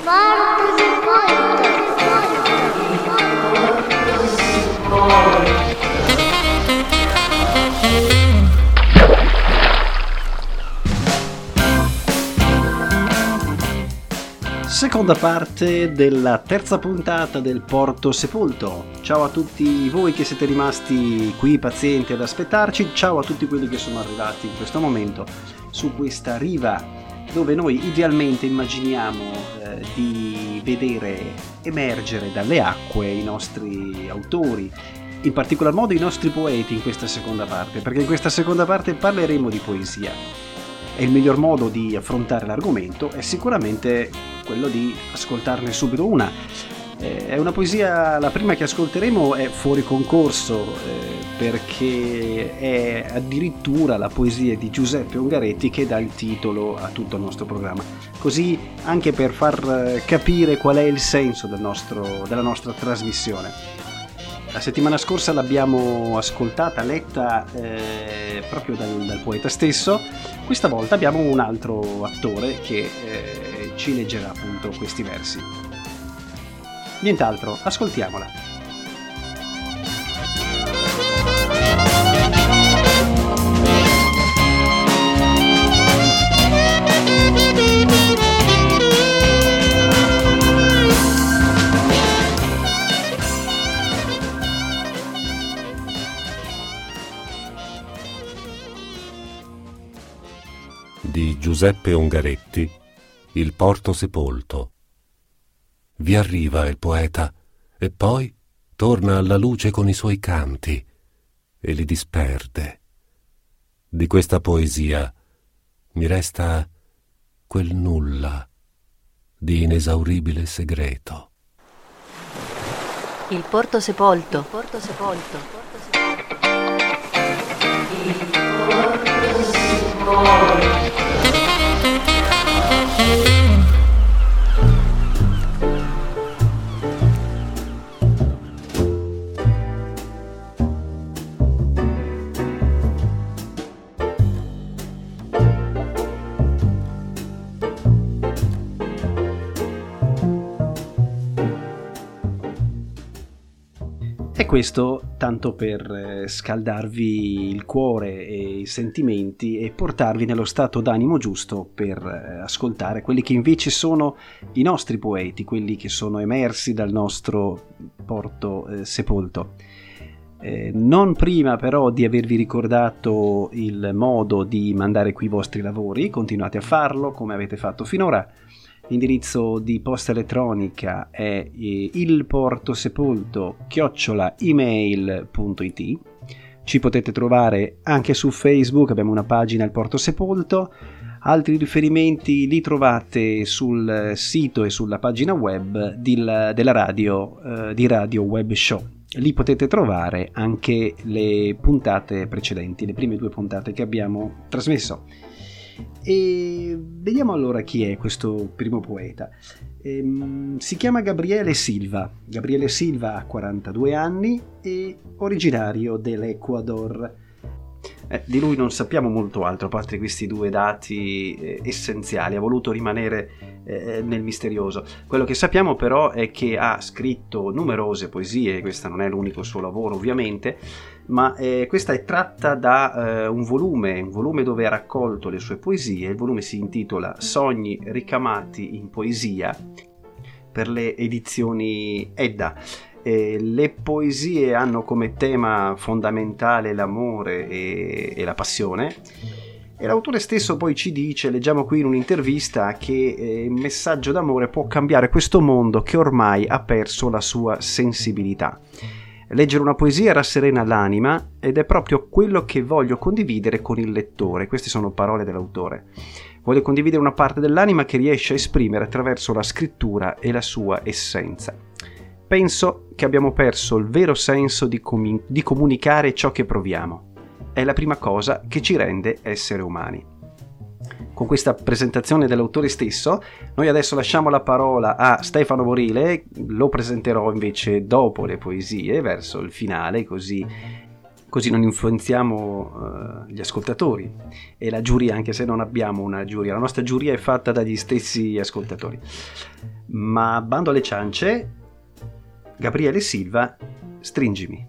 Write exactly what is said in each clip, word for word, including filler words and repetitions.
Porto sepolto, Seconda parte della terza puntata del Porto Sepolto. Ciao a tutti voi che siete rimasti qui pazienti ad aspettarci, ciao a tutti quelli che sono arrivati in questo momento su questa riva dove noi idealmente immaginiamo eh, di vedere emergere dalle acque i nostri autori, in particolar modo i nostri poeti in questa seconda parte, perché in questa seconda parte parleremo di poesia. E il miglior modo di affrontare l'argomento è sicuramente quello di ascoltarne subito una. Eh, è una poesia, la prima che ascolteremo è fuori concorso, eh, perché è addirittura la poesia di Giuseppe Ungaretti che dà il titolo a tutto il nostro programma. Così anche per far capire qual è il senso del nostro, della nostra trasmissione. La settimana scorsa l'abbiamo ascoltata, letta eh, proprio dal, dal poeta stesso. Questa volta abbiamo un altro attore che eh, ci leggerà appunto questi versi. Nient'altro, ascoltiamola. Di Giuseppe Ungaretti, Il Porto Sepolto. Vi arriva il poeta e poi torna alla luce con i suoi canti e li disperde. Di questa poesia mi resta quel nulla di inesauribile segreto. Il Porto Sepolto. Il Porto Sepolto. Il Porto Sepolto. E questo tanto per scaldarvi il cuore e i sentimenti e portarvi nello stato d'animo giusto per ascoltare quelli che invece sono i nostri poeti, quelli che sono emersi dal nostro Porto eh, Sepolto. Eh, non prima però di avervi ricordato il modo di mandare qui i vostri lavori, continuate a farlo come avete fatto finora. L'indirizzo di posta elettronica è ilportosepolto chiocciola email punto it. Ci potete trovare anche su Facebook, abbiamo una pagina Il Porto Sepolto. Altri riferimenti li trovate sul sito e sulla pagina web di, della radio eh, di Radio Web Show. Lì potete trovare anche le puntate precedenti, le prime due puntate che abbiamo trasmesso. E vediamo allora chi è questo primo poeta. Ehm, si chiama Gabriele Silva. Gabriele Silva ha quarantadue anni e originario dell'Ecuador. Eh, di lui non sappiamo molto altro a parte questi due dati eh, essenziali. Ha voluto rimanere eh, nel misterioso. Quello che sappiamo però è che ha scritto numerose poesie. Questo non è l'unico suo lavoro ovviamente, ma eh, questa è tratta da eh, un volume, un volume dove ha raccolto le sue poesie. Il volume si intitola Sogni ricamati in poesia per le edizioni Edda. Eh, le poesie hanno come tema fondamentale l'amore e, e la passione, e l'autore stesso poi ci dice, leggiamo qui in un'intervista, che eh, il messaggio d'amore può cambiare questo mondo che ormai ha perso la sua sensibilità. Leggere una poesia rasserena l'anima ed è proprio quello che voglio condividere con il lettore. Queste sono parole dell'autore. Voglio condividere una parte dell'anima che riesce a esprimere attraverso la scrittura e la sua essenza. Penso che abbiamo perso il vero senso di, com- di comunicare ciò che proviamo. È la prima cosa che ci rende essere umani. Con questa presentazione dell'autore stesso, noi adesso lasciamo la parola a Stefano Borile. Lo presenterò invece dopo le poesie, verso il finale, così così non influenziamo uh, gli ascoltatori e la giuria, anche se non abbiamo una giuria. La nostra giuria è fatta dagli stessi ascoltatori. Ma bando alle ciance, Gabriele Silva, Stringimi.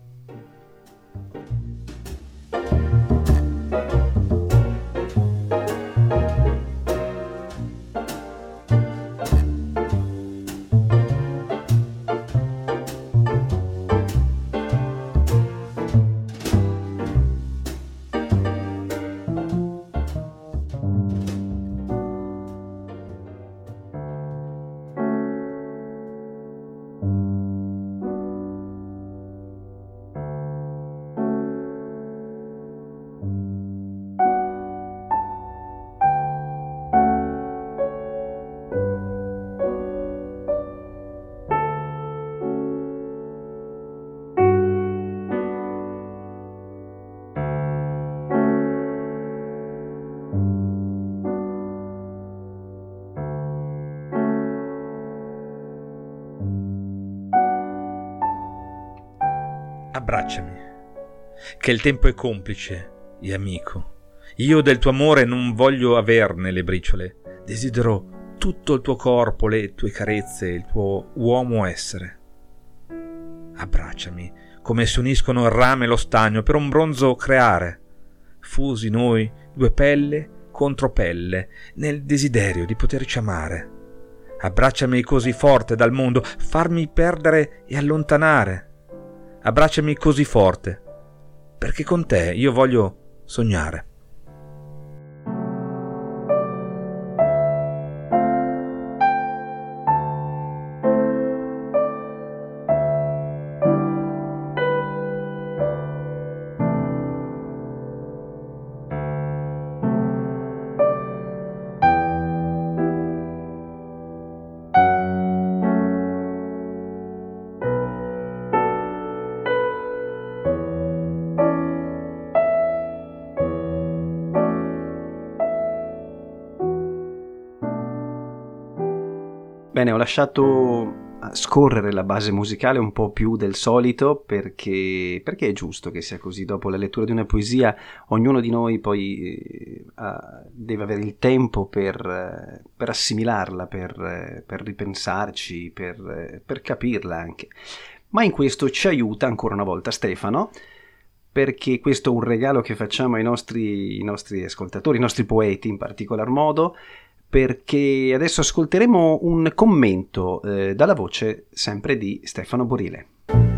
Abbracciami, che il tempo è complice e amico. Io del tuo amore non voglio averne le briciole. Desidero tutto il tuo corpo, le tue carezze, il tuo uomo essere. Abbracciami, come si uniscono il rame e lo stagno per un bronzo creare. Fusi noi, due pelle contro pelle, nel desiderio di poterci amare. Abbracciami così forte dal mondo, farmi perdere e allontanare. Abbracciami così forte, perché con te io voglio sognare. Bene, ho lasciato scorrere la base musicale un po' più del solito perché, perché è giusto che sia così. Dopo la lettura di una poesia ognuno di noi poi eh, deve avere il tempo per, per assimilarla, per, per ripensarci, per, per capirla anche. Ma in questo ci aiuta ancora una volta Stefano, perché questo è un regalo che facciamo ai nostri, ai nostri ascoltatori, ai nostri poeti in particolar modo, perché adesso ascolteremo un commento eh, dalla voce sempre di Stefano Borile.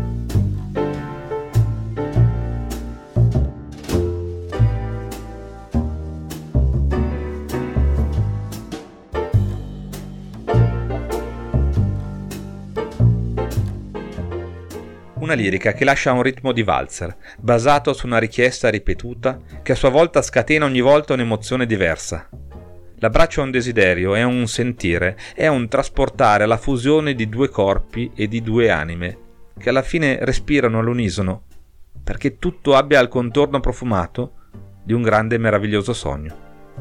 Una lirica che lascia un ritmo di valzer, basato su una richiesta ripetuta che a sua volta scatena ogni volta un'emozione diversa. L'abbraccio è un desiderio, è un sentire, è un trasportare la fusione di due corpi e di due anime, che alla fine respirano all'unisono, perché tutto abbia il contorno profumato di un grande e meraviglioso sogno.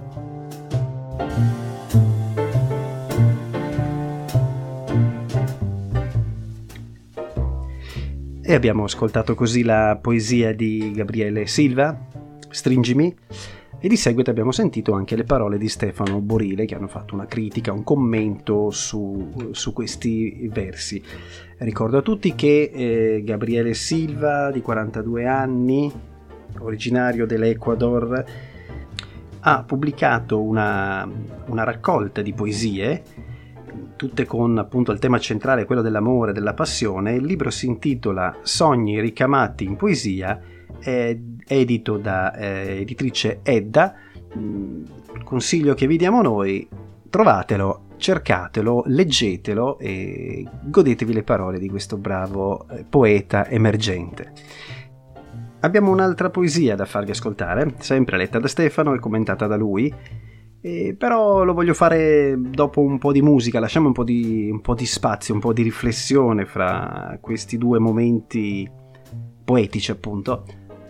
E abbiamo ascoltato così la poesia di Gabriele Silva, Stringimi, e di seguito abbiamo sentito anche le parole di Stefano Borile, che hanno fatto una critica, un commento su, su questi versi. Ricordo a tutti che eh, Gabriele Silva, di quarantadue anni, originario dell'Ecuador, ha pubblicato una, una raccolta di poesie, tutte con appunto il tema centrale, quello dell'amore, della passione. Il libro si intitola Sogni ricamati in poesia, è edito da eh, editrice Edda. Il consiglio che vi diamo noi: trovatelo, cercatelo, leggetelo e godetevi le parole di questo bravo eh, poeta emergente. Abbiamo un'altra poesia da farvi ascoltare, sempre letta da Stefano e commentata da lui, e però lo voglio fare dopo un po' di musica. Lasciamo un po' di, un po' di spazio, un po' di riflessione fra questi due momenti poetici, appunto.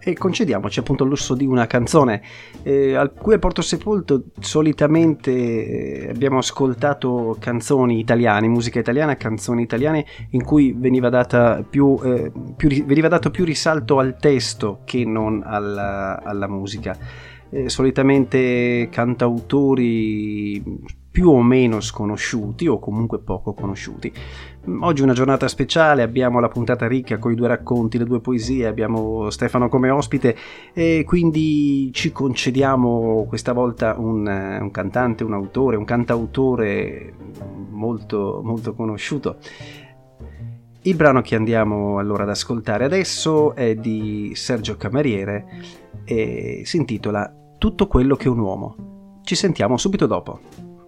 e concediamoci appunto il lusso di una canzone eh, qui al Porto Sepolto. Solitamente eh, abbiamo ascoltato canzoni italiane, musica italiana, canzoni italiane in cui veniva data più, eh, più veniva dato più risalto al testo che non alla, alla musica. Eh, solitamente cantautori più o meno sconosciuti o comunque poco conosciuti. Oggi è una giornata speciale, abbiamo la puntata ricca con i due racconti, le due poesie, abbiamo Stefano come ospite e quindi ci concediamo questa volta un, un cantante, un autore, un cantautore molto, molto conosciuto. Il brano che andiamo allora ad ascoltare adesso è di Sergio Cameriere e si intitola Tutto quello che è un uomo. Ci sentiamo subito dopo.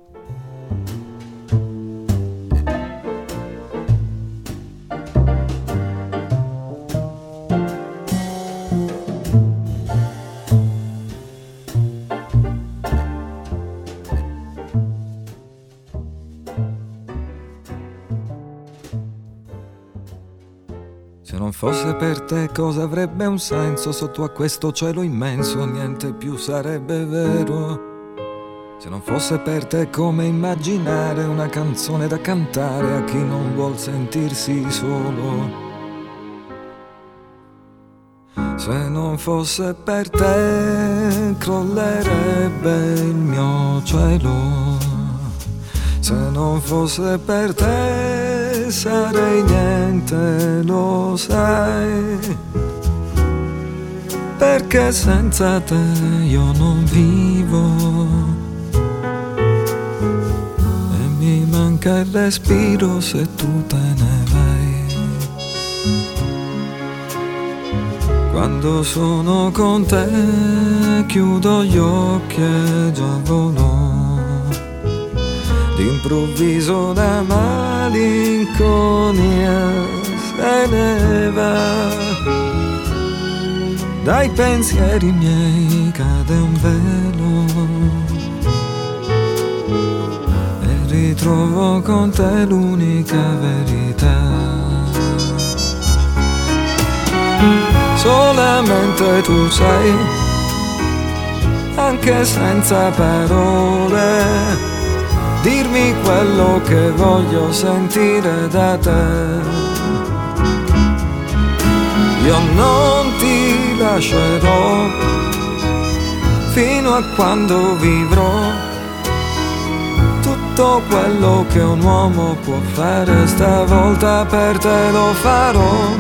Se non fosse per te cosa avrebbe un senso? Sotto a questo cielo immenso niente più sarebbe vero. Se non fosse per te come immaginare una canzone da cantare a chi non vuol sentirsi solo. Se non fosse per te crollerebbe il mio cielo. Se non fosse per te sarei niente, lo sai, perché senza te io non vivo e mi manca il respiro se tu te ne vai. Quando sono con te chiudo gli occhi e già volo. D'improvviso la malinconia se ne va. Dai pensieri miei cade un velo e ritrovo con te l'unica verità. Solamente tu sai, anche senza parole, dirmi quello che voglio sentire da te. Io non ti lascerò fino a quando vivrò. Tutto quello che un uomo può fare stavolta per te lo farò.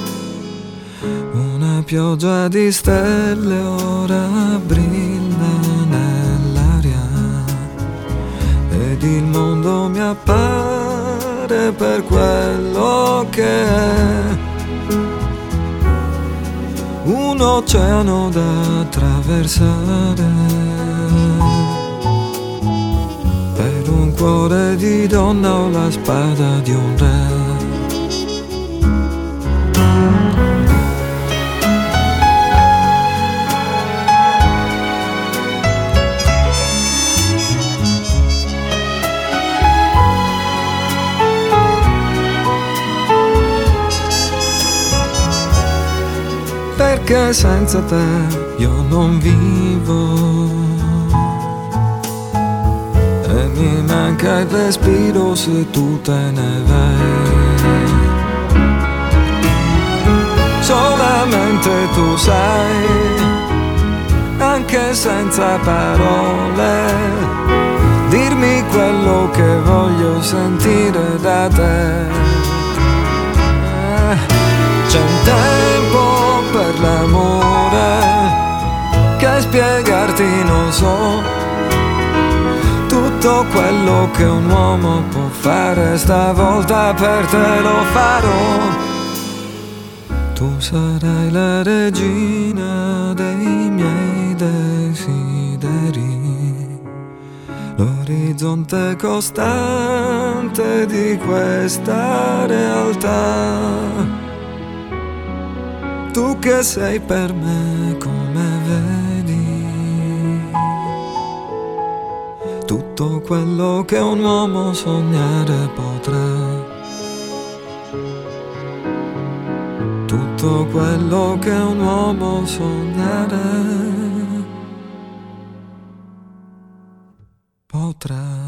Una pioggia di stelle ora brilla nell'aria ed il mondo mi appare per quello che è. Un oceano da attraversare per un cuore di donna o la spada di un re. Perché senza te io non vivo e mi manca il respiro se tu te ne vai. Solamente tu sai, anche senza parole, dirmi quello che voglio sentire da te. C'è un tempo per l'amore che spiegarti non so. Tutto quello che un uomo può fare stavolta per te lo farò. Tu sarai la regina dei miei desideri, l'orizzonte costante di questa realtà. Tu che sei per me come vedi, tutto quello che un uomo sognare potrà. Tutto tutto quello che un uomo sognare potrà.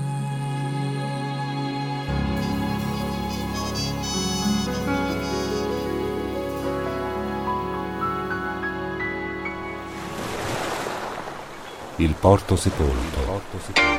Il porto sepolto. Porto sepolto.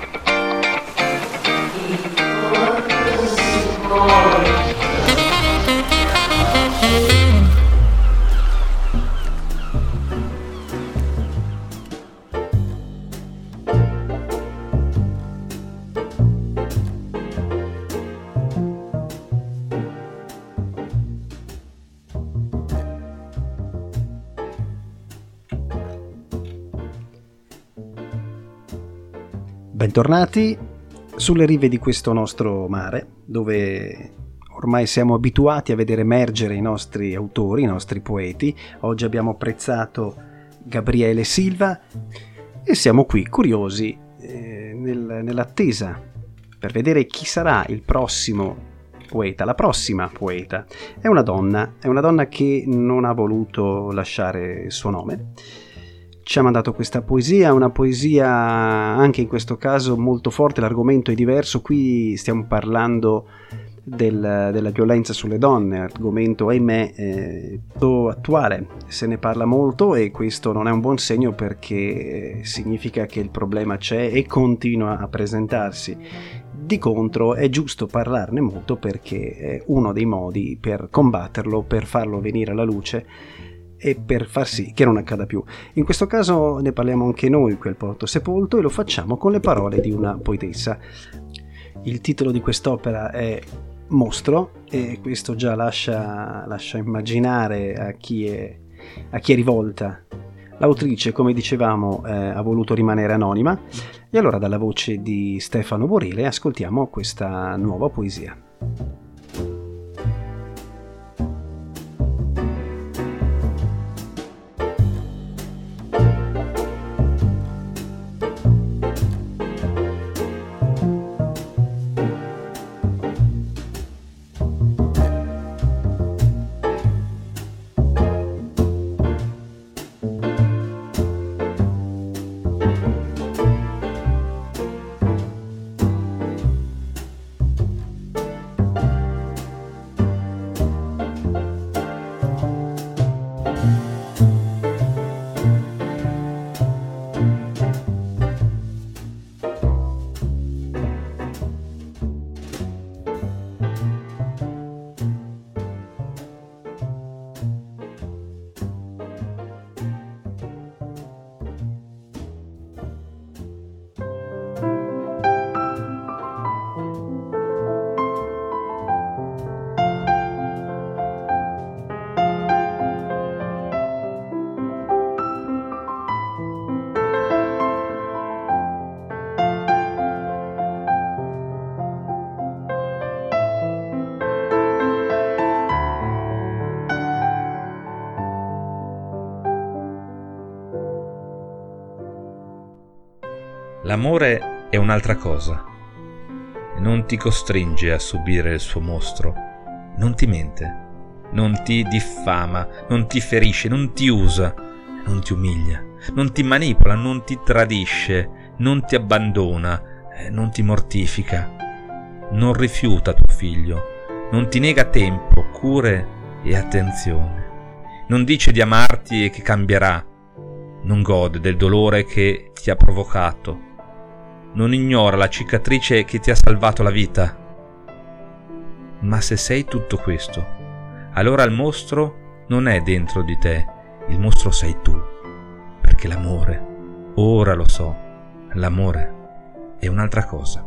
Bentornati sulle rive di questo nostro mare, dove ormai siamo abituati a vedere emergere i nostri autori, i nostri poeti. Oggi abbiamo apprezzato Gabriele Silva e siamo qui curiosi eh, nel, nell'attesa per vedere chi sarà il prossimo poeta, la prossima poeta. È una donna, è una donna che non ha voluto lasciare il suo nome. Ci ha mandato questa poesia, una poesia anche in questo caso molto forte, l'argomento è diverso, qui stiamo parlando del, della violenza sulle donne, argomento ahimè eh, attuale, se ne parla molto e questo non è un buon segno perché significa che il problema c'è e continua a presentarsi. Di contro è giusto parlarne molto perché è uno dei modi per combatterlo, per farlo venire alla luce e per far sì che non accada più. In questo caso ne parliamo anche noi qui al Porto Sepolto e lo facciamo con le parole di una poetessa. Il titolo di quest'opera è Mostro e questo già lascia, lascia immaginare a chi è, a chi è rivolta. L'autrice, come dicevamo, eh, ha voluto rimanere anonima e allora dalla voce di Stefano Borile ascoltiamo questa nuova poesia. L'amore è un'altra cosa e non ti costringe a subire il suo mostro, non ti mente, non ti diffama, non ti ferisce, non ti usa, non ti umilia, non ti manipola, non ti tradisce, non ti abbandona, non ti mortifica, non rifiuta tuo figlio, non ti nega tempo, cure e attenzione, non dice di amarti e che cambierà, non gode del dolore che ti ha provocato, non ignora la cicatrice che ti ha salvato la vita. Ma se sei tutto questo, allora il mostro non è dentro di te, il mostro sei tu, perché l'amore, ora lo so, l'amore è un'altra cosa.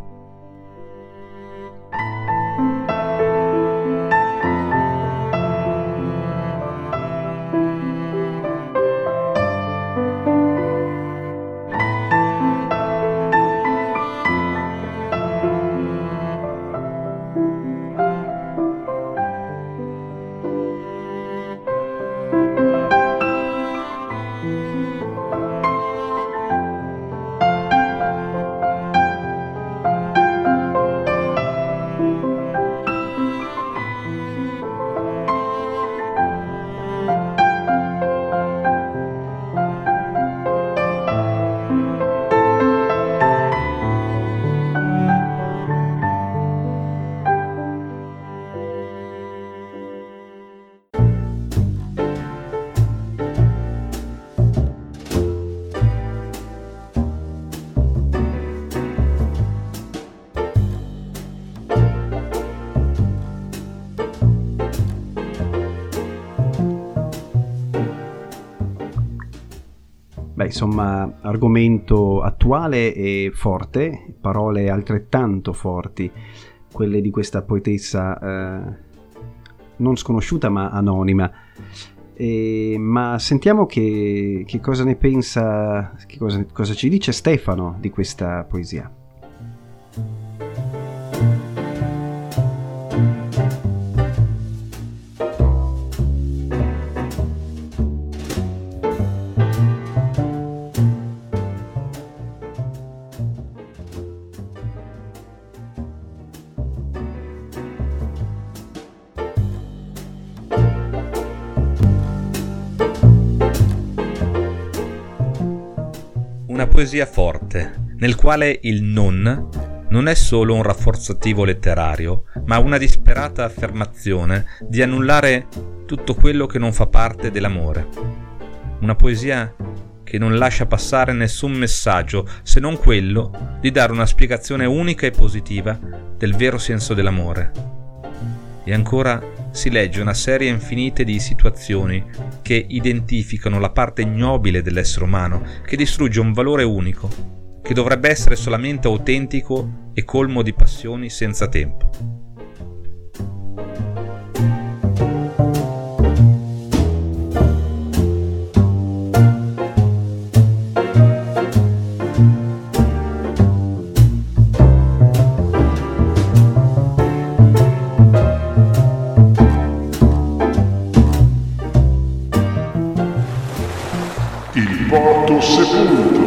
insomma, argomento attuale e forte, parole altrettanto forti, quelle di questa poetessa eh, non sconosciuta ma anonima. E, ma sentiamo che, che cosa ne pensa, che cosa, cosa ci dice Stefano di questa poesia. Una poesia forte, nel quale il non non è solo un rafforzativo letterario, ma una disperata affermazione di annullare tutto quello che non fa parte dell'amore. Una poesia che non lascia passare nessun messaggio, se non quello di dare una spiegazione unica e positiva del vero senso dell'amore. E ancora si legge una serie infinite di situazioni che identificano la parte ignobile dell'essere umano, che distrugge un valore unico, che dovrebbe essere solamente autentico e colmo di passioni senza tempo. Il porto sepolto.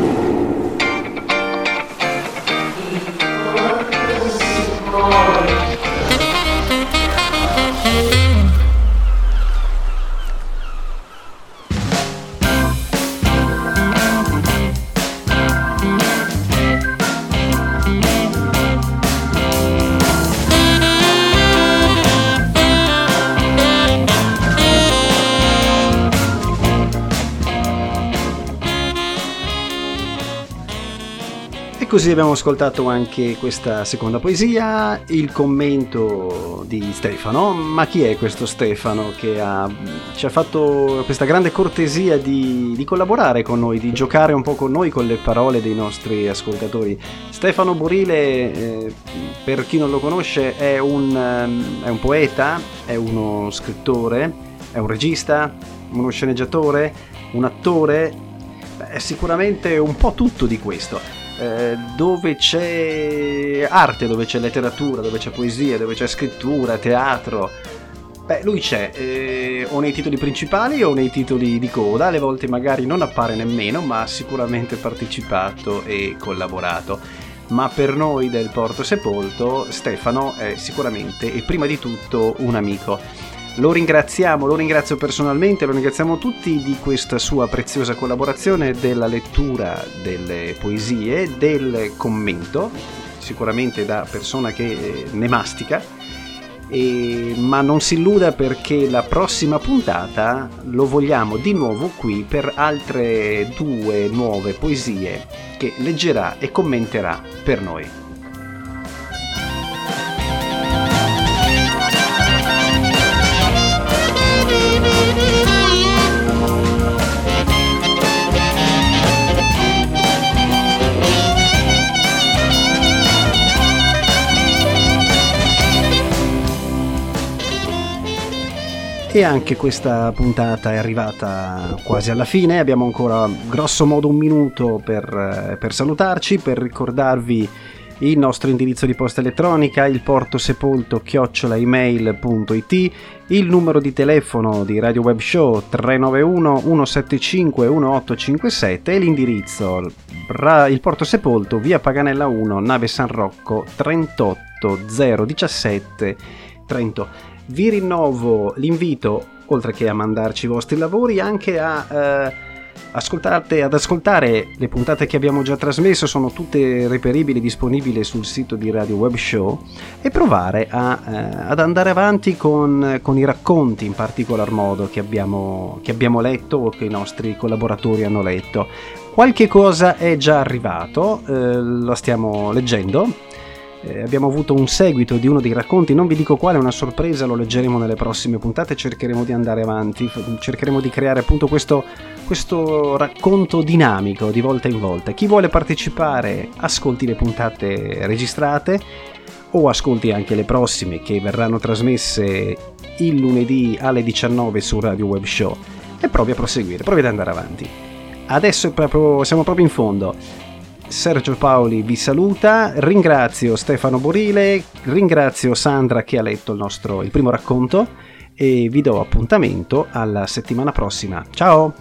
Così abbiamo ascoltato anche questa seconda poesia, il commento di Stefano. Ma chi è questo Stefano che ha, ci ha fatto questa grande cortesia di, di collaborare con noi, di giocare un po' con noi con le parole dei nostri ascoltatori? Stefano Burile, eh, per chi non lo conosce, è un, è un poeta, è uno scrittore, è un regista, uno sceneggiatore, un attore, è sicuramente un po' tutto di questo. Eh, dove c'è arte, dove c'è letteratura, dove c'è poesia, dove c'è scrittura, teatro, beh, lui c'è, eh, o nei titoli principali o nei titoli di coda, alle volte magari non appare nemmeno, ma ha sicuramente partecipato e collaborato. Ma per noi del Porto Sepolto Stefano è sicuramente e prima di tutto un amico. Lo ringraziamo, lo ringrazio personalmente, lo ringraziamo tutti di questa sua preziosa collaborazione, della lettura delle poesie, del commento, sicuramente da persona che ne mastica, e, ma non si illuda perché la prossima puntata lo vogliamo di nuovo qui per altre due nuove poesie che leggerà e commenterà per noi. E anche questa puntata è arrivata quasi alla fine, abbiamo ancora grosso modo un minuto per, per salutarci, per ricordarvi il nostro indirizzo di posta elettronica, il portosepolto chiocciola email punto it, il numero di telefono di Radio Web Show tre nove uno uno sette cinque uno otto cinque sette e l'indirizzo il Porto Sepolto, via Paganella uno, nave San Rocco trentotto zero diciassette Trento. Vi rinnovo l'invito, oltre che a mandarci i vostri lavori, anche a eh, ascoltate, ad ascoltare le puntate che abbiamo già trasmesso, sono tutte reperibili, disponibili sul sito di Radio Web Show, e provare a, eh, ad andare avanti con, con i racconti in particolar modo che abbiamo, che abbiamo letto o che i nostri collaboratori hanno letto. Qualche cosa è già arrivato, eh, lo stiamo leggendo. Eh, abbiamo avuto un seguito di uno dei racconti, non vi dico quale, è una sorpresa, lo leggeremo nelle prossime puntate, cercheremo di andare avanti, cercheremo di creare appunto questo, questo racconto dinamico di volta in volta. Chi vuole partecipare ascolti le puntate registrate o ascolti anche le prossime che verranno trasmesse il lunedì alle diciannove su Radio Web Show e provi a proseguire, provi ad andare avanti. Adesso è proprio, siamo proprio in fondo. Sergio Paoli vi saluta, ringrazio Stefano Borile, ringrazio Sandra che ha letto il nostro il primo racconto e vi do appuntamento alla settimana prossima. Ciao!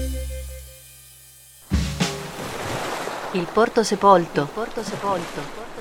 Il Porto Sepolto. Il Porto Sepolto.